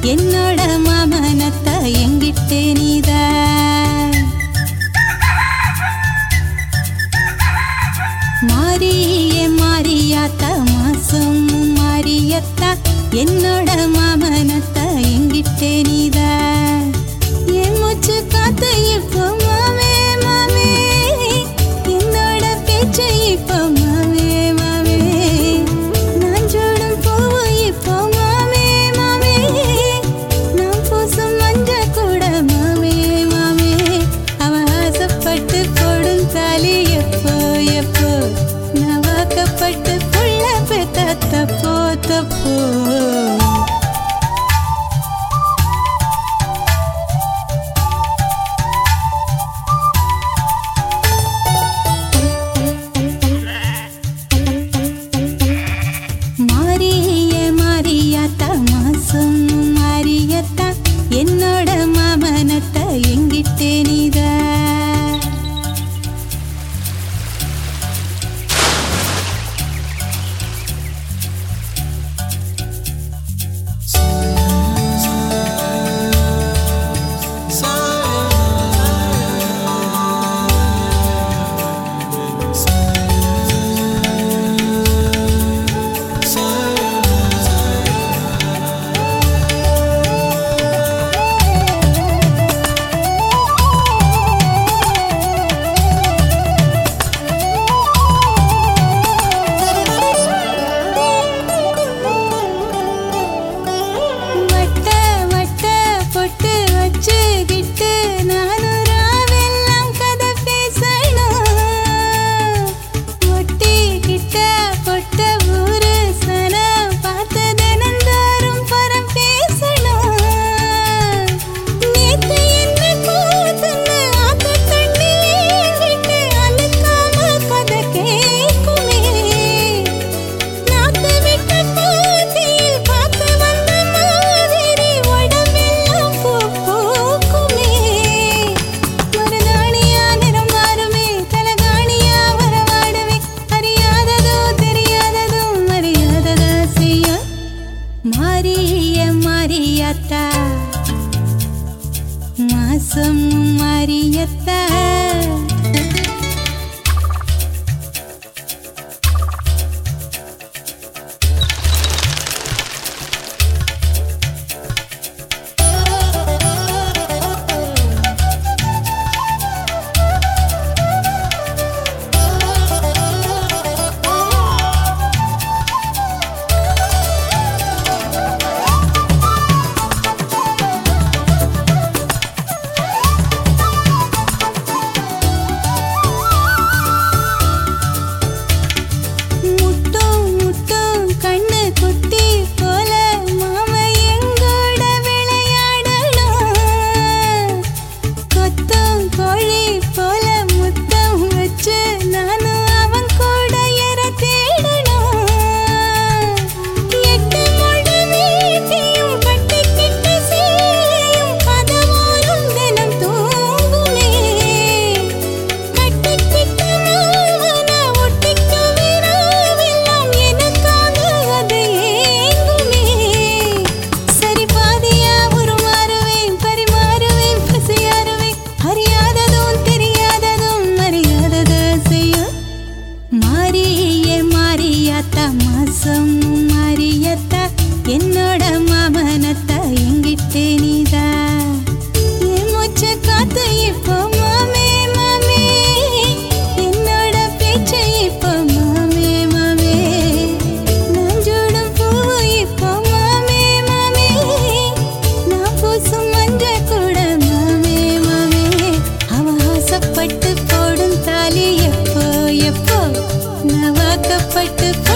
என்னோட மாமனத்தா எங்கிட்ட நீதான் மாரியே மாரியாத்தா மாசம் மாரியத்தா என்னோட மாமனத்தா எங்கிட்ட நீதான் என் மூச்சு காத்து இப்போ மாமே மாமே என்னோட பேச்சு இப்போ மாமே மாமே நான் ஜோடும் பூவு இப்போ மாமே மாமே நான் பூசும் மஞ்ச கூட மாமே மாமே அவன் ஆசைப்பட்டு போடும் தாலி எப்போ எப்போ நான் வாக்கப்பட்டு புள்ள பெத்த தப்போ தப்போ என்னோட மாமனத்தா எங்கிட்ட நீதான் மாரியத்தா மாசம் மாரியத்தா மாசம் மாரியத்தா என்னோட மாமனத்தா எங்கிட்ட நீதான் என் மூச்சு காத்து இப்போ மாமே மாமே என்னோட பேச்சு இப்போ மாமே மாமே நான் ஜோடும் பூவு இப்போ மாமே மாமே நான் பூசும் மஞ்ச கூட மாமே மாமே அவன் ஆசைப்பட்டு போடும் தாலி எப்போ எப்போ நான் வாக்கப்பட்டு